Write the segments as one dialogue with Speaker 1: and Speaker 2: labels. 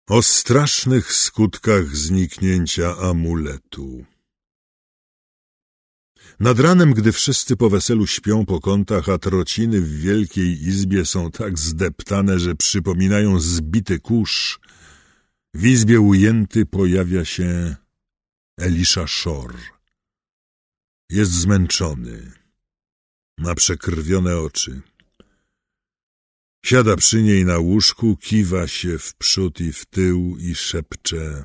Speaker 1: O strasznych skutkach zniknięcia amuletu. Nad ranem, gdy wszyscy po weselu śpią po kątach, a trociny w wielkiej izbie są tak zdeptane, że przypominają zbity kurz, w izbie ujęty pojawia się Elisha Shor. Jest zmęczony, ma przekrwione oczy. Siada przy niej na łóżku, kiwa się w przód i w tył i szepcze: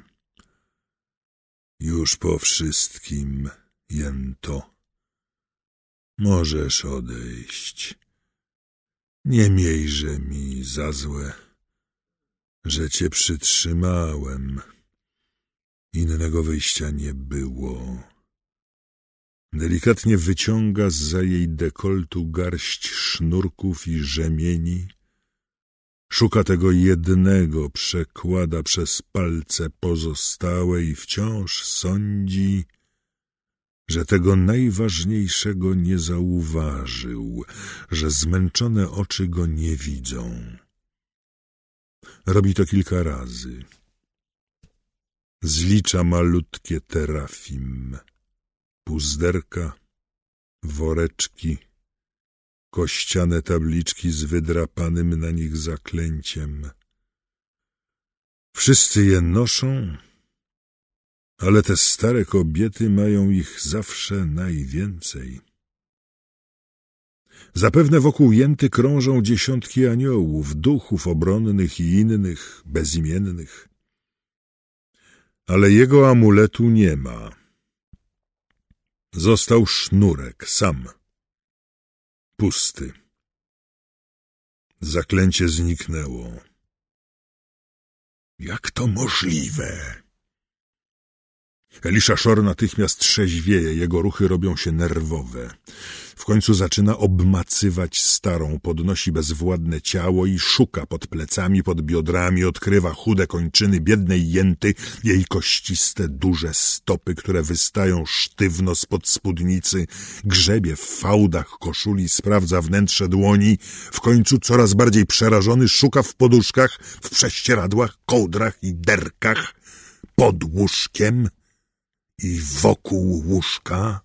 Speaker 1: już po wszystkim, Jento. Możesz odejść. Nie miejże mi za złe, że cię przytrzymałem. Innego wyjścia nie było. Delikatnie wyciąga zza jej dekoltu garść sznurków i rzemieni. Szuka tego jednego, przekłada przez palce pozostałe i wciąż sądzi, że tego najważniejszego nie zauważył, że zmęczone oczy go nie widzą. Robi to kilka razy. Zlicza malutkie terafim, puzderka, woreczki, kościane tabliczki z wydrapanym na nich zaklęciem. Wszyscy je noszą, ale te stare kobiety mają ich zawsze najwięcej. Zapewne wokół Jenty krążą dziesiątki aniołów, duchów obronnych i innych, bezimiennych. Ale jego amuletu nie ma. Został sznurek, sam. Pusty. Zaklęcie zniknęło. Jak to możliwe? Elisha Shor natychmiast trzeźwieje, jego ruchy robią się nerwowe. W końcu zaczyna obmacywać starą, podnosi bezwładne ciało i szuka pod plecami, pod biodrami, odkrywa chude kończyny biednej Jenty, jej kościste, duże stopy, które wystają sztywno spod spódnicy, grzebie w fałdach koszuli, sprawdza wnętrze dłoni, w końcu coraz bardziej przerażony szuka w poduszkach, w prześcieradłach, kołdrach i derkach, pod łóżkiem i wokół łóżka.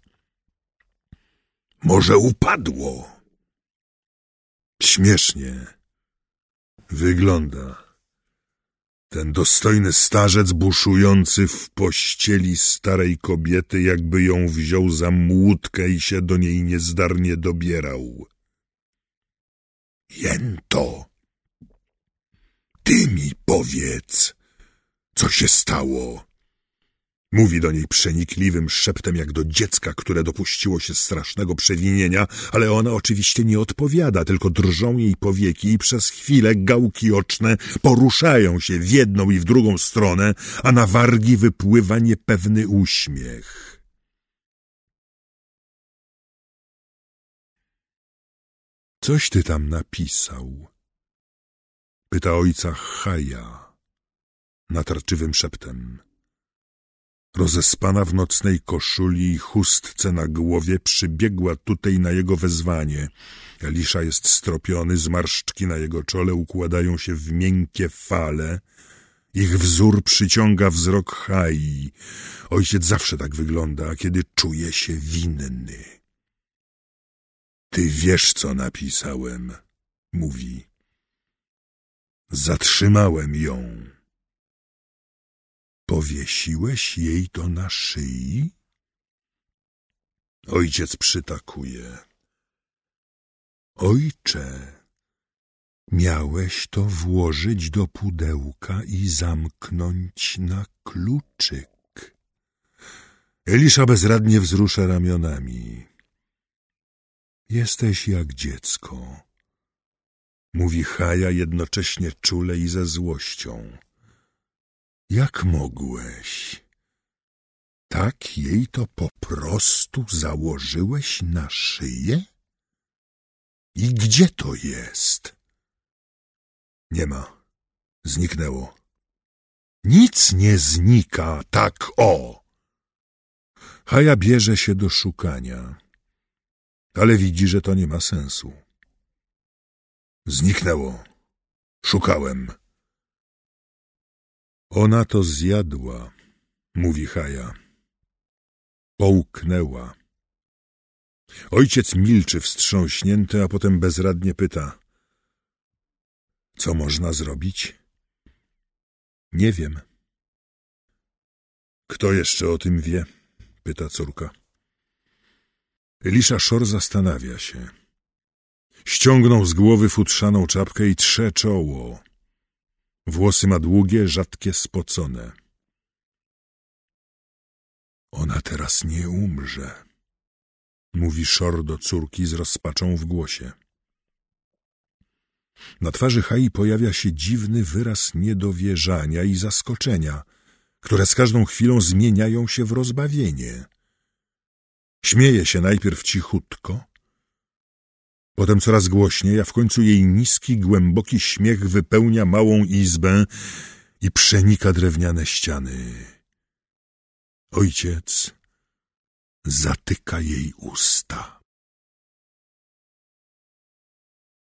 Speaker 1: Może upadło. Śmiesznie wygląda ten dostojny starzec buszujący w pościeli starej kobiety, jakby ją wziął za młódkę i się do niej niezdarnie dobierał. Jento, ty mi powiedz, co się stało. Mówi do niej przenikliwym szeptem, jak do dziecka, które dopuściło się strasznego przewinienia, ale ona oczywiście nie odpowiada, tylko drżą jej powieki i przez chwilę gałki oczne poruszają się w jedną i w drugą stronę, a na wargi wypływa niepewny uśmiech. Coś ty tam napisał? Pyta ojca Chaja natarczywym szeptem. Rozespana w nocnej koszuli i chustce na głowie przybiegła tutaj na jego wezwanie. Elisha jest stropiony, zmarszczki na jego czole układają się w miękkie fale. Ich wzór przyciąga wzrok Chai. Ojciec zawsze tak wygląda, kiedy czuje się winny. Ty wiesz, co napisałem, mówi. Zatrzymałem ją. Powiesiłeś jej to na szyi? Ojciec przytakuje. Ojcze, miałeś to włożyć do pudełka i zamknąć na kluczyk. Elisha bezradnie wzrusza ramionami. Jesteś jak dziecko, mówi Chaja jednocześnie czule i ze złością. Jak mogłeś? Tak jej to po prostu założyłeś na szyję? I gdzie to jest? Nie ma. Zniknęło. Nic nie znika, tak o! Chaja bierze się do szukania, ale widzi, że to nie ma sensu. Zniknęło. Szukałem. Ona to zjadła, mówi Chaja. Połknęła. Ojciec milczy wstrząśnięty, a potem bezradnie pyta. Co można zrobić? Nie wiem. Kto jeszcze o tym wie? Pyta córka. Elisza Szor zastanawia się. Ściągnął z głowy futrzaną czapkę i trze czoło. Włosy ma długie, rzadkie, spocone. Ona teraz nie umrze, mówi Szor do córki z rozpaczą w głosie. Na twarzy Chai pojawia się dziwny wyraz niedowierzania i zaskoczenia, które z każdą chwilą zmieniają się w rozbawienie. Śmieje się najpierw cichutko, potem coraz głośniej, a w końcu jej niski, głęboki śmiech wypełnia małą izbę i przenika drewniane ściany. Ojciec zatyka jej usta.